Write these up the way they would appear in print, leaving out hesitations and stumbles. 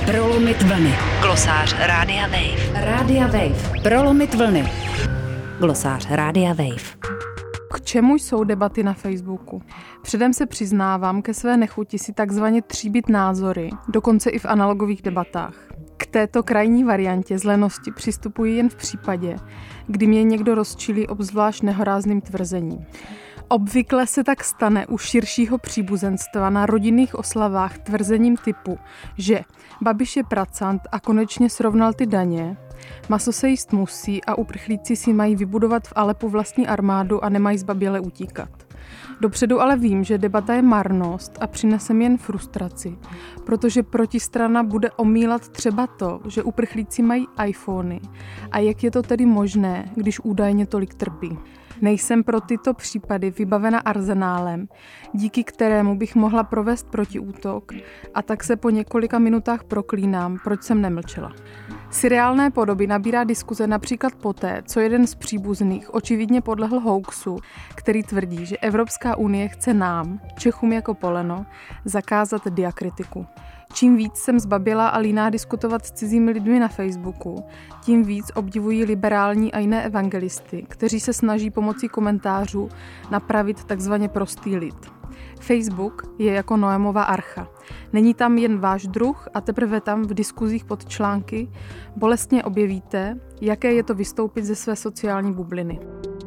Prolomit vlny. Glosář Rádia Wave. Rádia Wave. Prolomit vlny. Glosář Rádia Wave. K čemu jsou debaty na Facebooku? Předem se přiznávám ke své nechuti si takzvaně tříbit názory, dokonce i v analogových debatách. K této krajní variantě zlenosti přistupuji jen v případě, kdy mě někdo rozčilí obzvlášť nehorázným tvrzením. Obvykle se tak stane u širšího příbuzenstva na rodinných oslavách tvrzením typu, že Babiš je pracant a konečně srovnal ty daně, maso se jíst musí a uprchlíci si mají vybudovat v Alepu vlastní armádu a nemají zbaběle utíkat. Dopředu ale vím, že debata je marnost a přinese mi jen frustraci, protože protistrana bude omílat třeba to, že uprchlíci mají iPhony a jak je to tedy možné, když údajně tolik trpí. Nejsem pro tyto případy vybavena arzenálem, díky kterému bych mohla provést protiútok, a tak se po několika minutách proklínám, proč jsem nemlčela. Seriálné podoby nabírá diskuze například poté, co jeden z příbuzných očividně podlehl hoaxu, který tvrdí, že Evropská unie chce nám, Čechům jako poleno, zakázat diakritiku. Čím víc jsem zbabělá a líná diskutovat s cizími lidmi na Facebooku, tím víc obdivují liberální a jiné evangelisty, kteří se snaží pomocí komentářů napravit takzvaně prostý lid. Facebook je jako Noémova archa. Není tam jen váš druh a teprve tam v diskuzích pod články bolestně objevíte, jaké je to vystoupit ze své sociální bubliny.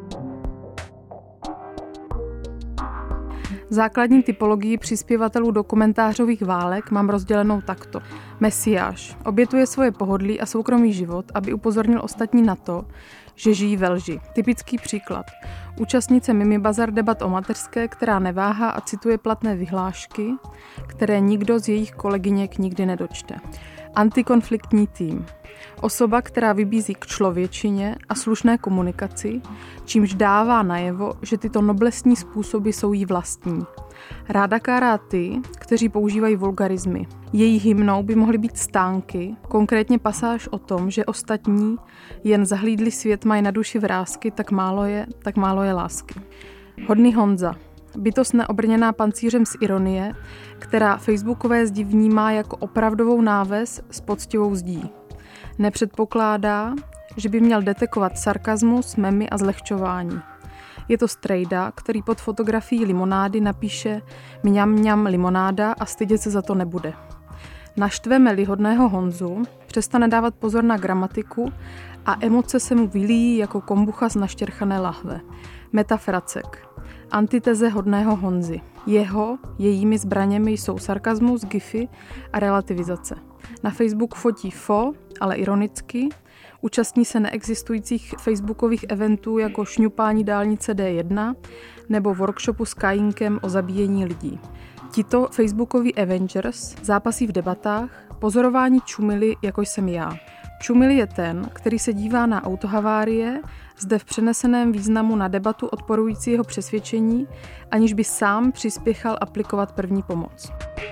Základní typologii přispěvatelů do komentářových válek mám rozdělenou takto. Mesiáš obětuje svoje pohodlí a soukromý život, aby upozornil ostatní na to, že žijí ve lži. Typický příklad. Účastnice Mimi Bazar debat o mateřské, která neváhá a cituje platné vyhlášky, které nikdo z jejich kolegyněk nikdy nedočte. Antikonfliktní tým. Osoba, která vybízí k člověčině a slušné komunikaci, čímž dává najevo, že tyto noblesní způsoby jsou jí vlastní. Ráda kárá ty, kteří používají vulgarizmy. Její hymnou by mohly být stánky, konkrétně pasáž o tom, že ostatní jen zahlídli svět, mají na duši vrásky, tak málo je lásky. Hodný Honza. Bytost neobrněná pancířem z ironie, která facebookové zdi vnímá jako opravdovou náves s poctivou zdí. Nepředpokládá, že by měl detekovat sarkazmus, memy a zlehčování. Je to strejda, který pod fotografií limonády napíše mňam mňam limonáda a stydět se za to nebude. Naštveme-li hodného Honzu, přestane dávat pozor na gramatiku a emoce se mu vylíjí jako kombucha z naštěrchané lahve. Metafracek. Antiteze hodného Honzy. Jejími zbraněmi jsou sarkazmus, gify a relativizace. Na Facebook fotí ale ironicky, účastní se neexistujících facebookových eventů jako šňupání dálnice D1 nebo workshopu s Kajínkem o zabíjení lidí. Tito facebookoví Avengers zápasí v debatách, pozorování čumily, jako jsem já. Čumily je ten, který se dívá na autohavárie, zde v přeneseném významu na debatu odporující jeho přesvědčení, aniž by sám přispěchal aplikovat první pomoc.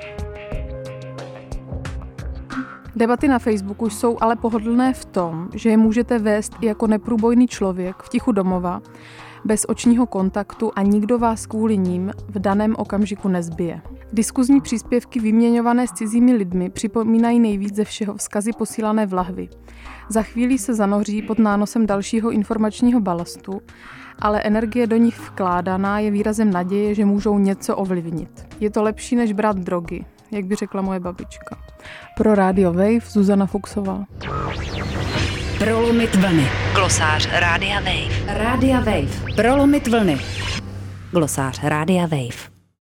Debaty na Facebooku jsou ale pohodlné v tom, že je můžete vést i jako neprůbojný člověk v tichu domova, bez očního kontaktu a nikdo vás kvůli ním v daném okamžiku nezbije. Diskuzní příspěvky vyměňované s cizími lidmi připomínají nejvíc ze všeho vzkazy posílané v lahvi. Za chvíli se zanoří pod nánosem dalšího informačního balastu, ale energie do nich vkládaná je výrazem naděje, že můžou něco ovlivnit. Je to lepší než brát drogy, jak by řekla moje babička. Pro Radio Wave Zuzana Fuchsová. Prolomit vlny. Glosář Rádia Wave. Rádia Wave. Prolomit vlny. Glosář Rádia Wave.